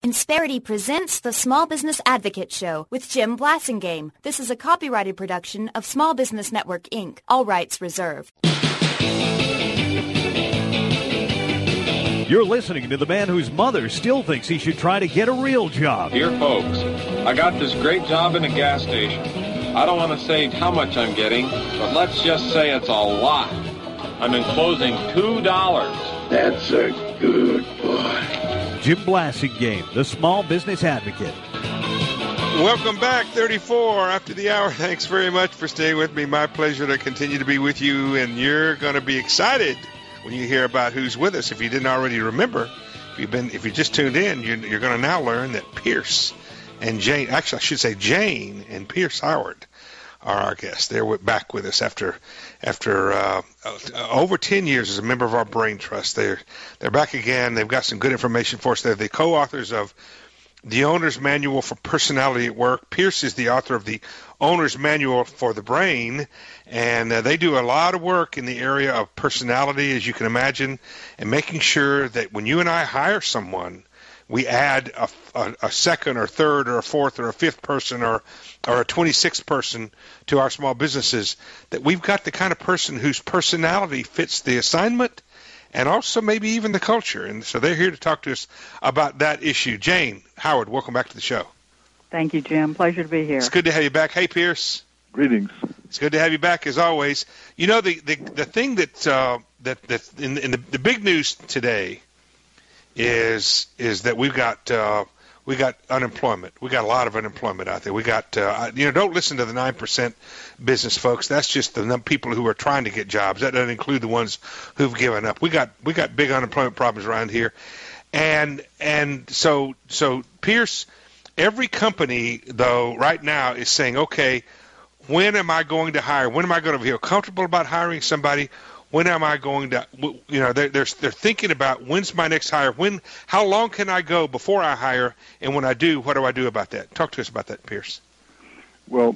Insperity presents the Small Business Advocate Show with Jim Blasingame. This is a copyrighted production of Small Business Network, Inc. All rights reserved. You're listening to the man whose mother still thinks he should try to get a real job. Dear folks, I got this great job in a gas station. I don't want to say how much I'm getting, but let's just say it's a lot. I'm enclosing $2. That's a good boy. Jim Blasingame, the Small Business Advocate. Welcome back, 34 after the hour. Thanks very much for staying with me. My pleasure to continue to be with you, and you're going to be excited when you hear about who's with us. If you didn't already remember, if you just tuned in, you're going to now learn that Pierce and Jane, actually I should say Jane and Pierce Howard are our guests. They're back with us after over 10 years as a member of our Brain Trust. They're back again. They've got some good information for us. They're the co-authors of The Owner's Manual for Personality at Work. Pierce is the author of The Owner's Manual for the Brain, and they do a lot of work in the area of personality, as you can imagine, and making sure that when you and I hire someone, we add a second or third or a fourth or a fifth person or a 26th person to our small businesses, that we've got the kind of person whose personality fits the assignment and also maybe even the culture. And so they're here to talk to us about that issue. Jane Howard, welcome back to the show. Thank you, Jim. Pleasure to be here. It's good to have you back. Hey, Pierce. Greetings. It's good to have you back as always. You know, the thing that in the big news today is that we've got unemployment. We got a lot of unemployment out there. We got don't listen to the 9% business folks. That's just the people who are trying to get jobs. That doesn't include the ones who've given up. We got big unemployment problems around here, and so Pierce, every company though right now is saying, okay, when am I going to hire? When am I going to feel comfortable about hiring somebody? When am I going to, they're thinking about when's my next hire? How long can I go before I hire? And when I do, what do I do about that? Talk to us about that, Pierce. Well,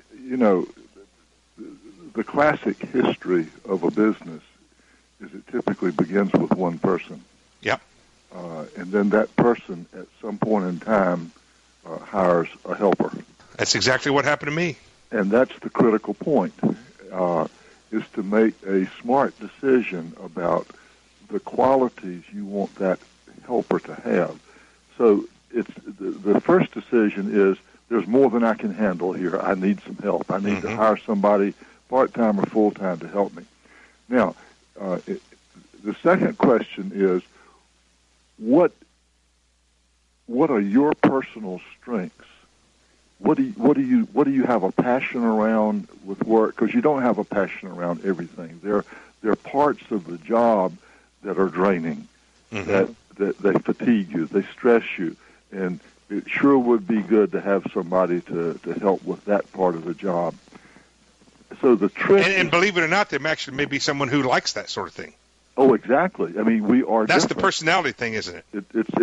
the classic history of a business is it typically begins with one person. Yep. And then that person at some point in time hires a helper. That's exactly what happened to me. And that's the critical point. Is to make a smart decision about the qualities you want that helper to have. So it's the first decision is there's more than I can handle here. I need some help. I need to hire somebody part-time or full-time to help me. Now, the second question is what are your personal strengths? What do you have a passion around with work? Because you don't have a passion around everything. There are parts of the job that are draining, that they fatigue you, they stress you, and it sure would be good to have somebody to help with that part of the job. So the trick, and believe it or not, there actually may be someone who likes that sort of thing. Oh, exactly. I mean, we are. That's different. the personality thing, isn't it?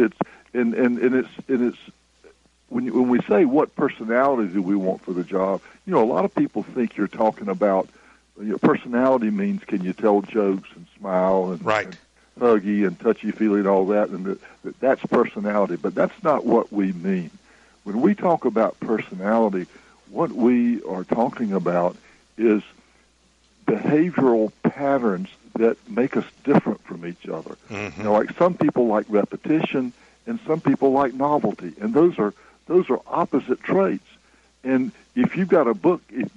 It's when we say what personality do we want for the job, a lot of people think you're talking about personality means can you tell jokes and smile and, right. and huggy and touchy-feely and all that, and that's personality. But that's not what we mean. When we talk about personality, what we are talking about is behavioral patterns that make us different from each other. Like some people like repetition and some people like novelty, and those are opposite traits. And if you've got a book, if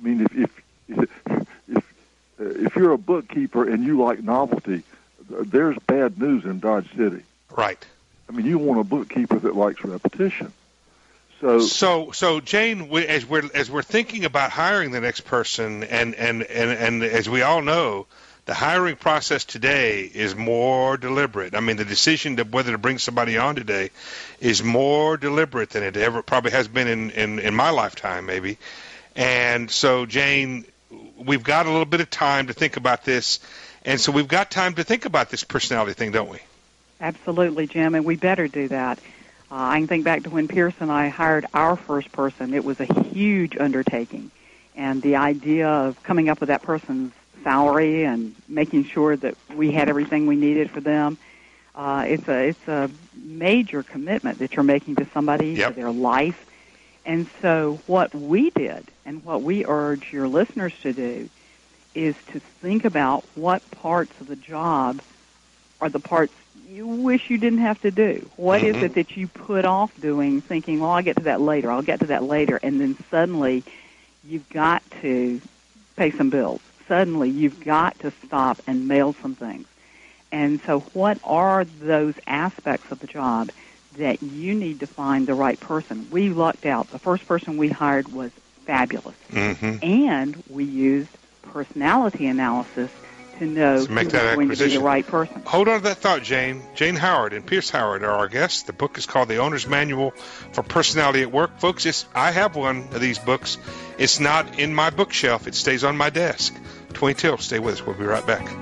you're a bookkeeper and you like novelty, there's bad news in Dodge City. Right. I mean, you want a bookkeeper that likes repetition. So Jane, as we're thinking about hiring the next person, and as we all know, the hiring process today is more deliberate. I mean, the decision to whether to bring somebody on today is more deliberate than it ever probably has been in my lifetime, maybe. And so, Jane, we've got a little bit of time to think about this, and so we've got time to think about this personality thing, don't we? Absolutely, Jim, and we better do that. I can think back to when Pierce and I hired our first person. It was a huge undertaking, and the idea of coming up with that person's salary and making sure that we had everything we needed for them It's a major commitment that you're making to somebody, to their life. And so what we did and what we urge your listeners to do is to think about what parts of the job are the parts you wish you didn't have to do. What is it that you put off doing, thinking, well, I'll get to that later, and then suddenly you've got to pay some bills. Suddenly you've got to stop and mail some things. And so what are those aspects of the job that you need to find the right person? We lucked out. The first person we hired was fabulous. And we used personality analysis to know who was going to be the right person. Hold on to that thought, Jane. Jane Howard and Pierce Howard are our guests. The book is called The Owner's Manual for Personality at Work. Folks, I have one of these books. It's not in my bookshelf. It stays on my desk. 20 till. Stay with us. We'll be right back.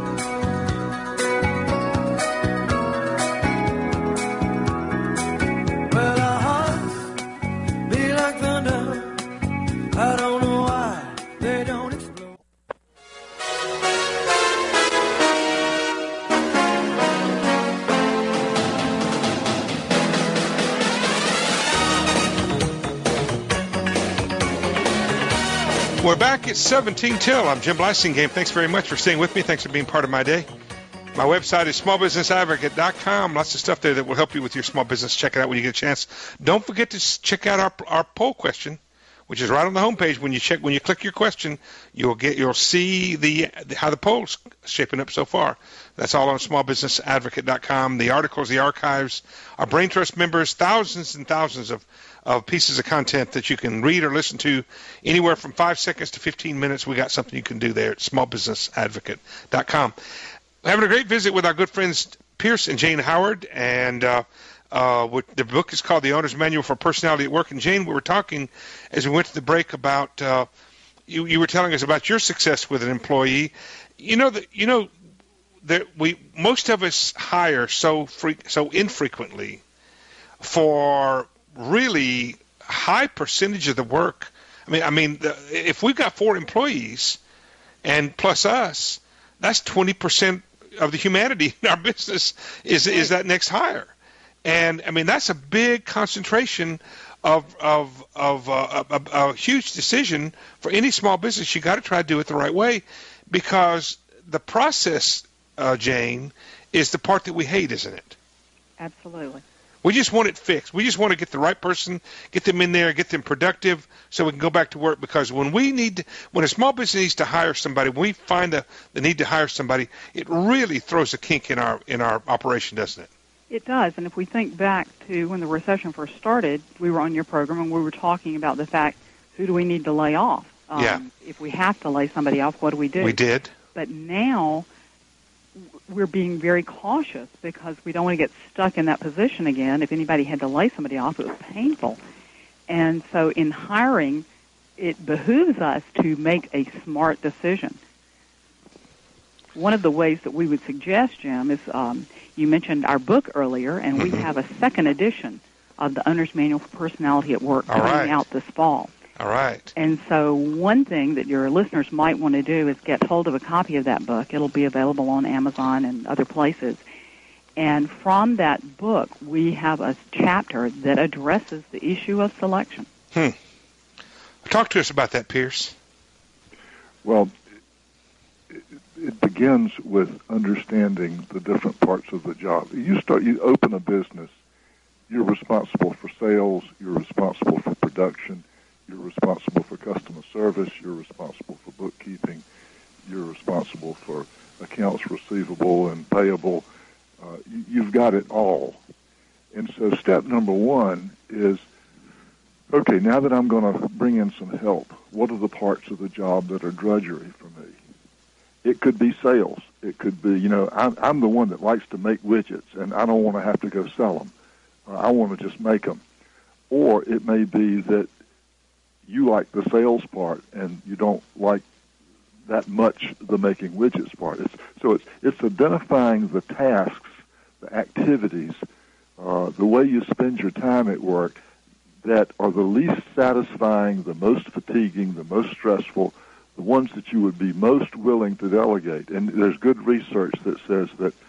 Well, our hearts be like thunder. I don't know why they don't explode. We're back at 17 till. I'm Jim Blasingame. Thanks very much for staying with me. Thanks for being part of my day. My website is smallbusinessadvocate.com. Lots of stuff there that will help you with your small business. Check it out when you get a chance. Don't forget to check out our poll question, which is right on the homepage. When you click your question, you'll see how the poll's shaping up so far. That's all on smallbusinessadvocate.com. The articles, the archives, our Brain Trust members, thousands and thousands of pieces of content that you can read or listen to anywhere from 5 seconds to 15 minutes. We got something you can do there at smallbusinessadvocate.com. We're having a great visit with our good friends Pierce and Jane Howard, and the book is called The Owner's Manual for Personality at Work. And Jane, we were talking as we went to the break about you were telling us about your success with an employee. That most of us hire so infrequently for really high percentage of the work. If we've got 4 employees and plus us, that's 20% of the humanity in our business is that next hire. And that's a big concentration of a huge decision for any small business. You got to try to do it the right way, because the process, Jane, is the part that we hate, isn't it? Absolutely. We just want it fixed. We just want to get the right person, get them in there, get them productive, so we can go back to work. Because when a small business needs to hire somebody, when we find the need to hire somebody, it really throws a kink in our operation, doesn't it? It does. And if we think back to when the recession first started, we were on your program and we were talking about the fact, who do we need to lay off? If we have to lay somebody off, what do we do? We did. But now we're being very cautious because we don't want to get stuck in that position again. If anybody had to lay somebody off, it was painful. And so in hiring, it behooves us to make a smart decision. One of the ways that we would suggest, Jim, is you mentioned our book earlier, and we have a second edition of the Owner's Manual for Personality at Work coming out this fall. All right. And so one thing that your listeners might want to do is get hold of a copy of that book. It'll be available on Amazon and other places. And from that book, we have a chapter that addresses the issue of selection. Talk to us about that, Pierce. Well, it begins with understanding the different parts of the job. You open a business, you're responsible for sales, you're responsible for production, you're responsible for customer service, you're responsible for bookkeeping, you're responsible for accounts receivable and payable. You've got it all. And so step number one is, okay, now that I'm going to bring in some help, what are the parts of the job that are drudgery for me? It could be sales. It could be, I'm the one that likes to make widgets, and I don't want to have to go sell them. I want to just make them. Or it may be that you like the sales part and you don't like that much the making widgets part. It's identifying the tasks, the activities, the way you spend your time at work that are the least satisfying, the most fatiguing, the most stressful, the ones that you would be most willing to delegate. And there's good research that says that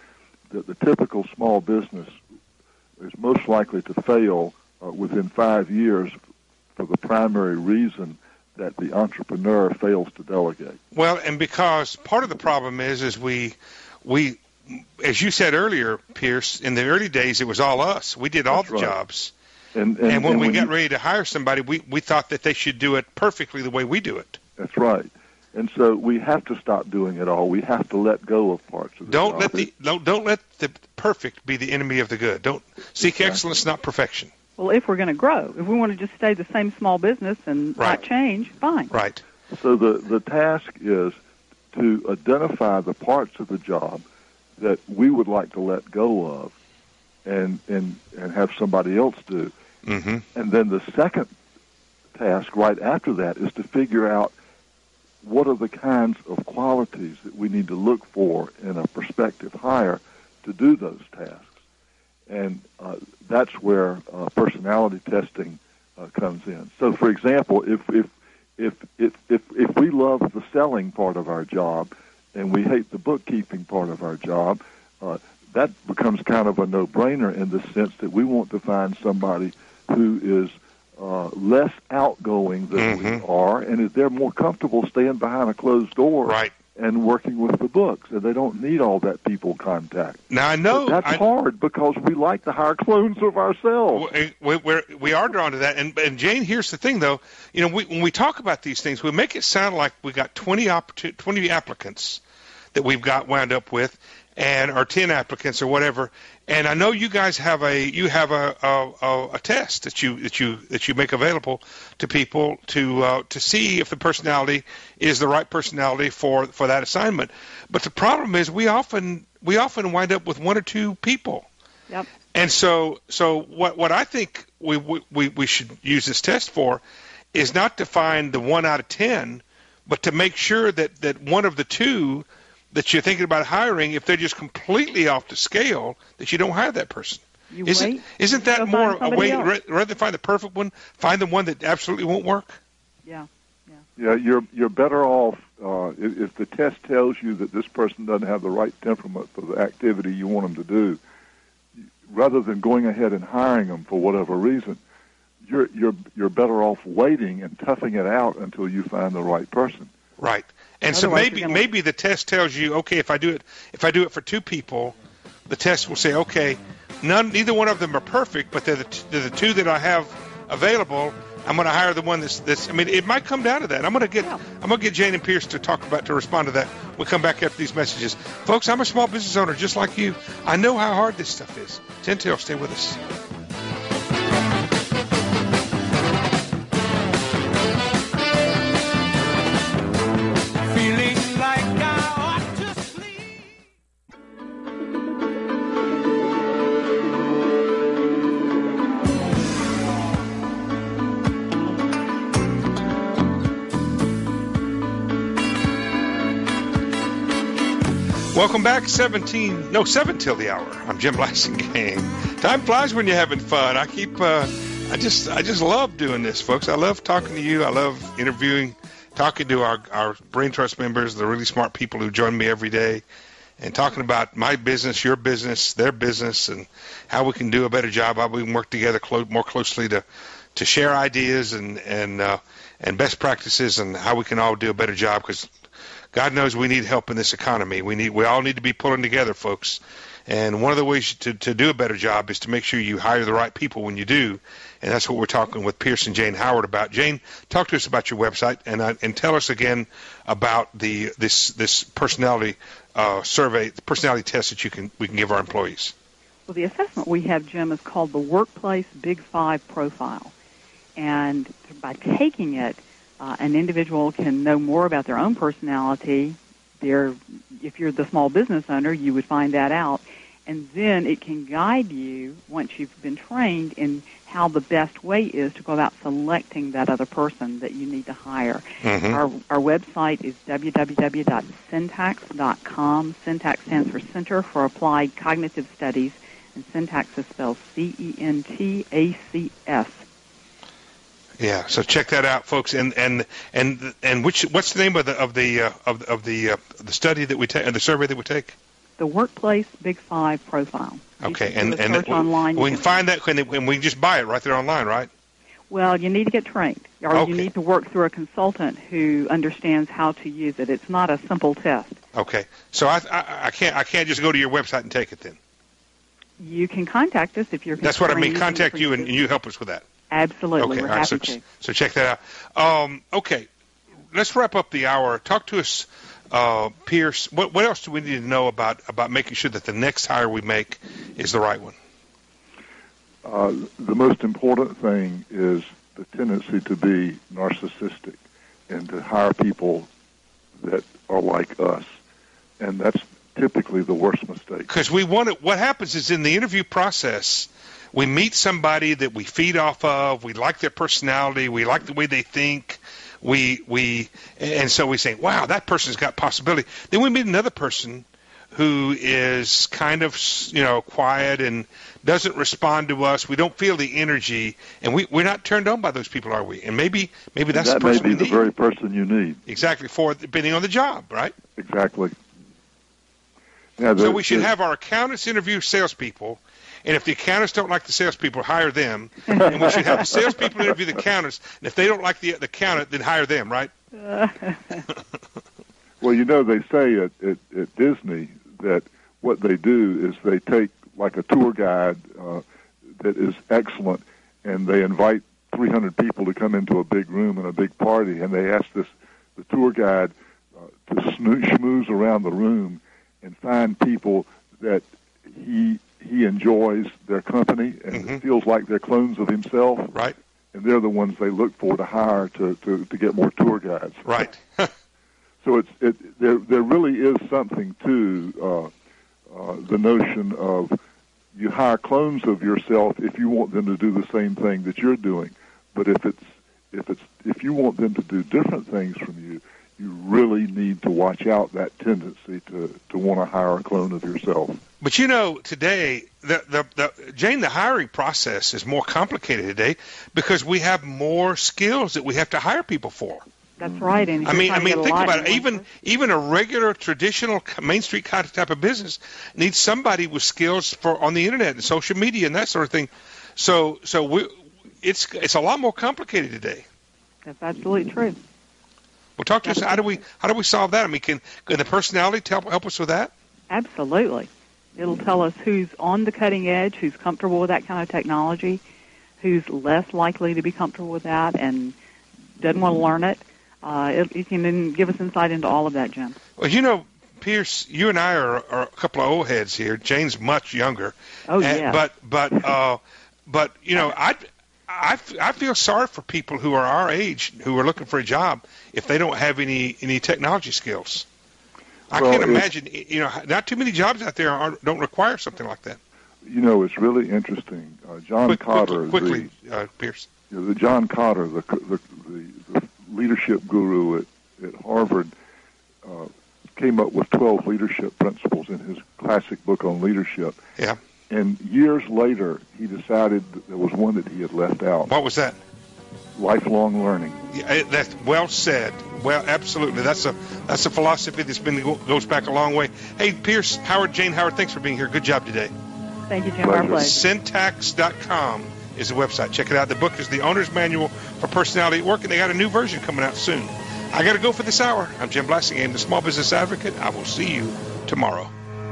that the typical small business is most likely to fail within 5 years for the primary reason that the entrepreneur fails to delegate. Well, and because part of the problem is we, as you said earlier, Pierce, in the early days it was all us. We did all the jobs. And when we got ready to hire somebody, we thought that they should do it perfectly the way we do it. That's right. And so we have to stop doing it all. We have to let go of parts of the job. Don't let the perfect be the enemy of the good. Don't seek excellence, not perfection. Well, if we're going to grow, if we want to just stay the same small business and not change, fine. Right. So the task is to identify the parts of the job that we would like to let go of and have somebody else do. Mm-hmm. And then the second task right after that is to figure out what are the kinds of qualities that we need to look for in a prospective hire to do those tasks. And that's where personality testing comes in. So, for example, if we love the selling part of our job and we hate the bookkeeping part of our job, that becomes kind of a no-brainer in the sense that we want to find somebody who is less outgoing than we are, and they're more comfortable staying behind a closed door and working with the books, and they don't need all that people contact. Now, I know but that's hard because we like to hire clones of ourselves. We are drawn to that. And Jane, here's the thing, though. You know, when we talk about these things, we make it sound like we got 20 applicants that we've got wound up with, or 10 applicants or whatever. And I know you guys have a test that you make available to people to see if the personality is the right personality for that assignment. But the problem is we often wind up with one or two people. Yep. And so what I think we should use this test for is not to find the 1 out of 10, but to make sure that one of the two that you're thinking about hiring, if they're just completely off the scale, that you don't hire that person. Isn't that more a way, rather than find the perfect one, find the one that absolutely won't work? Yeah. Yeah, you're better off if the test tells you that this person doesn't have the right temperament for the activity you want them to do. Rather than going ahead and hiring them for whatever reason, you're better off waiting and toughing it out until you find the right person. Right. And otherwise, so maybe the test tells you, okay, if I do it for two people, the test will say, okay, neither one of them are perfect, but they're the two that I have available. I'm going to hire the one that's. I mean, it might come down to that. I'm going to get Jane and Pierce to respond to that. We'll come back after these messages, folks. I'm a small business owner just like you. I know how hard this stuff is. 10 till, stay with us. Welcome back, 7 till the hour. I'm Jim Blasingame. Time flies when you're having fun. I just love doing this, folks. I love talking to you. I love interviewing, talking to our Brain Trust members, the really smart people who join me every day, and talking about my business, your business, their business, and how we can do a better job, how we can work together more closely to share ideas and best practices, and how we can all do a better job, because God knows we need help in this economy. We all need to be pulling together, folks. And one of the ways to do a better job is to make sure you hire the right people when you do. And that's what we're talking with Pierce and Jane Howard about. Jane, talk to us about your website and tell us again about this personality survey, the personality test that we can give our employees. Well, the assessment we have, Jim, is called the Workplace Big Five Profile. And by taking it, an individual can know more about their own personality. If you're the small business owner, you would find that out. And then it can guide you, once you've been trained, in how the best way is to go about selecting that other person that you need to hire. Mm-hmm. Our website is www.centax.com. Centax stands for Center for Applied Cognitive Studies, and Centax is spelled CENTACS. Yeah, so check that out, folks. And what's the name of the study that we take, and the survey that we take? the Workplace Big Five profile. Okay, and search online. We can find that, and we can just buy it right there online, right? Well, you need to get trained, or you need to work through a consultant who understands how to use it. It's not a simple test. Okay, so I can't just go to your website and take it then. You can contact us if you're. That's what I mean. Contact you, and you help us with that. Absolutely, okay, we're happy to. So check that out. Okay, let's wrap up the hour. Talk to us, Pierce. What else do we need to know about making sure that the next hire we make is the right one? The most important thing is the tendency to be narcissistic and to hire people that are like us, and that's typically the worst mistake. Because what happens is in the interview process, we meet somebody that we feed off of. We like their personality. We like the way they think. And so we say, wow, that person's got possibility. Then we meet another person who is kind of, quiet and doesn't respond to us. We don't feel the energy, and we're not turned on by those people, are we? And maybe that's the person we need. That may be the very person you need. Exactly, depending on the job, right? Exactly. So we should have our accountants interview salespeople, and if the accountants don't like the salespeople, hire them. And we should have the salespeople interview the accountants, and if they don't like the accountant, then hire them, right? Well, they say at Disney that what they do is they take like a tour guide that is excellent, and they invite 300 people to come into a big room and a big party, and they ask the tour guide to schmooze around the room and find people that he enjoys their company and feels like they're clones of himself. Right. And they're the ones they look for to hire to get more tour guides. Right. So there really is something to the notion of you hire clones of yourself if you want them to do the same thing that you're doing. But if you want them to do different things from you, you really need to watch out that tendency to want to hire a clone of yourself. But today, Jane, the hiring process is more complicated today because we have more skills that we have to hire people for. That's right. And I mean, think about it. Even a regular, traditional Main Street kind of type of business needs somebody with skills on the internet and social media and that sort of thing. So it's a lot more complicated today. That's absolutely true. Well, talk to us. How do we solve that? I mean, can the personality help us with that? Absolutely. It'll tell us who's on the cutting edge, who's comfortable with that kind of technology, who's less likely to be comfortable with that and doesn't want to learn it. It can then give us insight into all of that, Jim. Well, Pierce, you and I are a couple of old heads here. Jane's much younger. Oh, yeah. But I feel sorry for people who are our age who are looking for a job if they don't have any technology skills. I can't imagine. Not too many jobs out there don't require something like that. It's really interesting. John Kotter, quickly, Pierce. The John Kotter, the leadership guru at Harvard, came up with 12 leadership principles in his classic book on leadership. Yeah. And years later, he decided that there was one that he had left out. What was that? Lifelong learning. Yeah, that's well said. Well, absolutely. That's a philosophy that's goes back a long way. Hey, Pierce, Jane Howard, thanks for being here. Good job today. Thank you, Jim. Our pleasure. Syntax.com is the website. Check it out. The book is The Owner's Manual for Personality at Work, and they got a new version coming out soon. I got to go for this hour. I'm Jim Blassingame, the Small Business Advocate. I will see you tomorrow.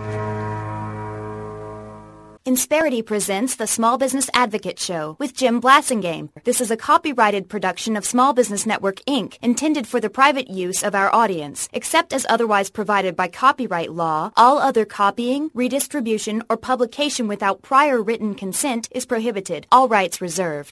Insperity presents the Small Business Advocate Show with Jim Blassingame. This is a copyrighted production of Small Business Network, Inc., intended for the private use of our audience. Except as otherwise provided by copyright law, all other copying, redistribution, or publication without prior written consent is prohibited. All rights reserved.